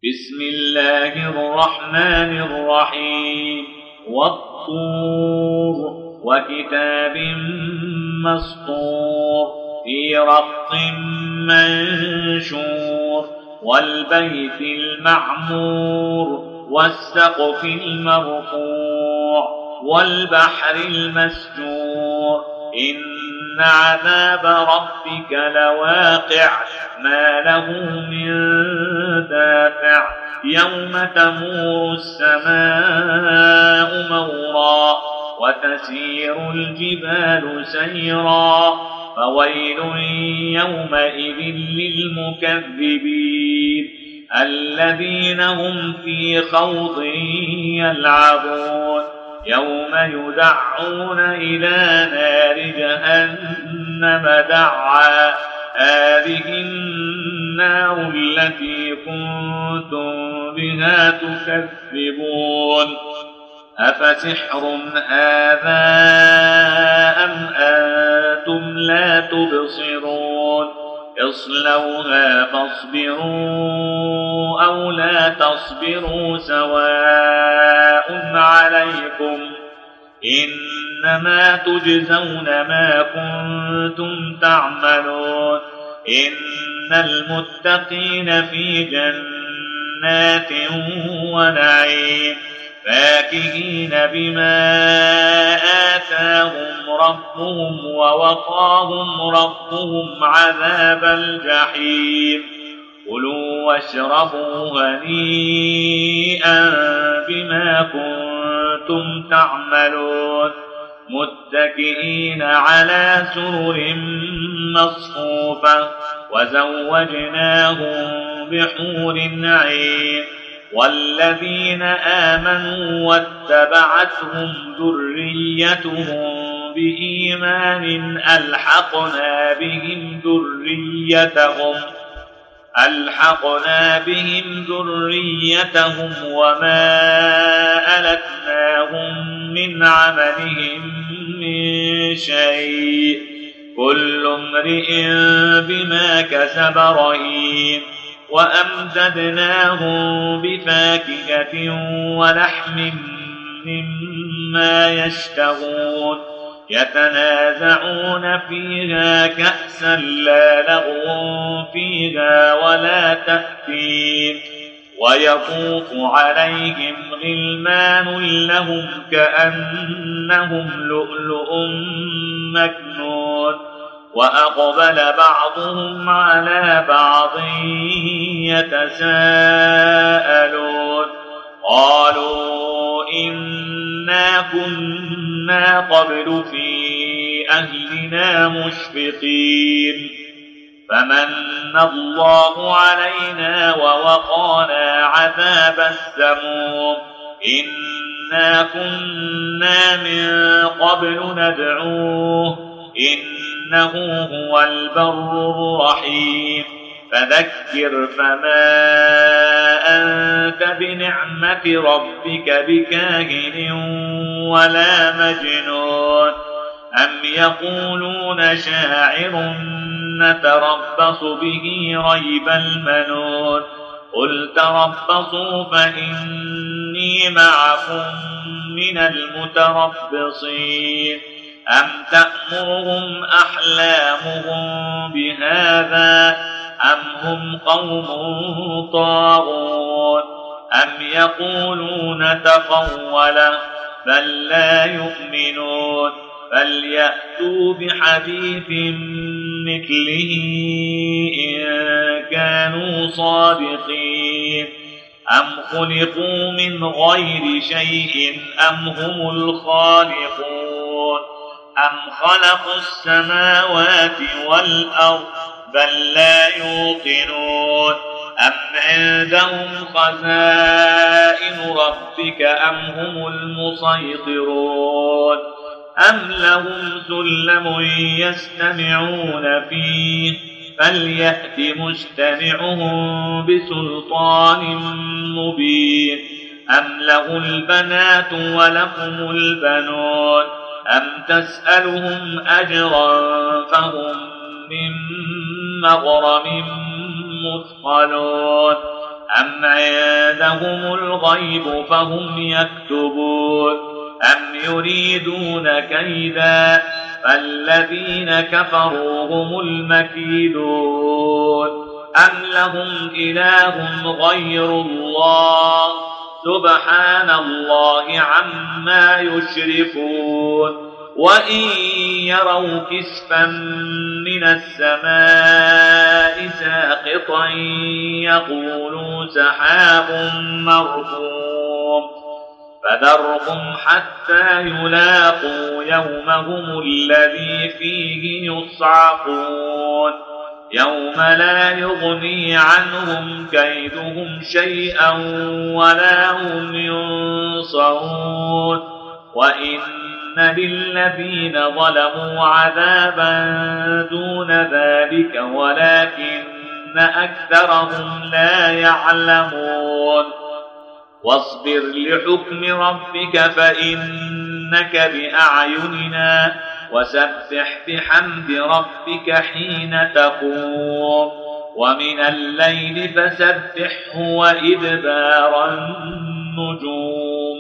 بسم الله الرحمن الرحيم والطور وكتاب مسطور في رق منشور والبيت المعمور والسقف المرفوع والبحر المسجور إن عذاب ربك لواقع ما له من دافع يوم تمور السماء مورا وتسير الجبال سيرا فويل يومئذ للمكذبين الذين هم في خوض يلعبون يوم يدعون إلى نار جهنم دعا هذه النار التي كنتم بها تكذبون أفسحر هذا أم أنتم لا تبصرون اصلوها فاصبروا أو لا تصبروا سواء عليكم إنما تجزون ما كنتم تعملون إن المتقين في جنات ونعيم فاكهين بما آتاهم ربهم ووقاهم ربهم عذاب الجحيم كلوا واشربوا هنيئا بما كنتم تعملون متكئين على سرر مصفوفة وزوجناهم بحور عين والذين آمنوا واتبعتهم ذريتهم بإيمان ألحقنا بهم ذريتهم وما ألتناهم من عملهم من شيء كل امرئ بما كسب رهين وأمددناهم بفاكهة ولحم مما يشتهون يتنازعون فيها كأسا لا لغو فيها ولا تأثيم ويطوف عليهم غلمان لهم كأنهم لؤلؤ مكنون وأقبل بعضهم على بعض يتساءلون قالوا إنا كنا قبل في أهلنا مشفقين فمن الله علينا ووقانا عذاب السموم إنا كنا من قبل ندعوه إنه هو البر الرحيم فذكر فما أنت بنعمة ربك بكاهن ولا مجنون أم يقولون شاعر نتربص به ريب المنون قل تربصوا فإني معكم من المتربصين أم تأمرهم أحلامهم بهذا أم هم قوم طاغون أم يقولون تقوله بل لا يؤمنون فليأتوا بحديث مثله إن كانوا صادقين أم خلقوا من غير شيء أم هم الخالقون أم خلقوا السماوات والأرض بل لا يوقنون أم عندهم خزائن ربك أم هم المسيطرون أم لهم سلم يستمعون فيه فليأت مستمعهم بسلطان مبين أم له البنات ولكم البنون أم تسألهم أجرا فهم من مغرم مثقلون أم عندهم الغيب فهم يكتبون أم يريدون كيدا فالذين كفروا هم المكيدون أم لهم إله غير الله سبحان الله عما يشركون وإن يروا كسفا من السماء ساقطا يقولوا سحاب مركوم فذرهم حتى يلاقوا يومهم الذي فيه يصعقون يوم لا يغني عنهم كيدهم شيئا ولا هم ينصرون وإن للذين ظلموا عذابا دون ذلك ولكن أكثرهم لا يعلمون واصبر لحكم ربك فإنك بأعيننا وسبح بحمد ربك حين تقوم ومن الليل فسبحه وإدبار النجوم